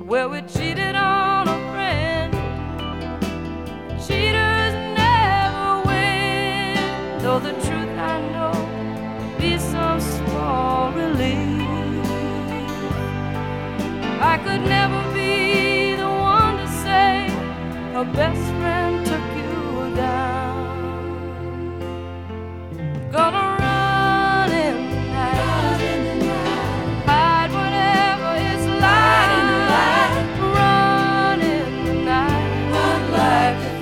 where we cheated on a friend. Cheaters never win, though the truth I know be some small relief. I could never be the one to say her best friend took you down. Gonna run in the night, hide whatever is like. Run in the night, run like a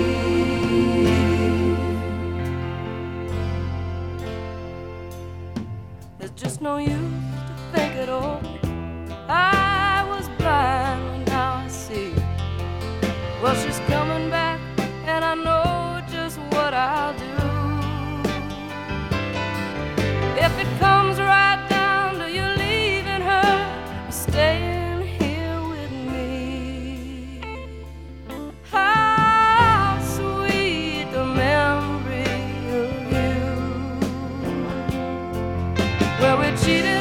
thief. There's just no use to think it over. I was blind, but now I see. Well, she's coming back, and I know just what I'll do. If it comes right down to you leaving her, staying here with me. How sweet the memory of you, where we cheated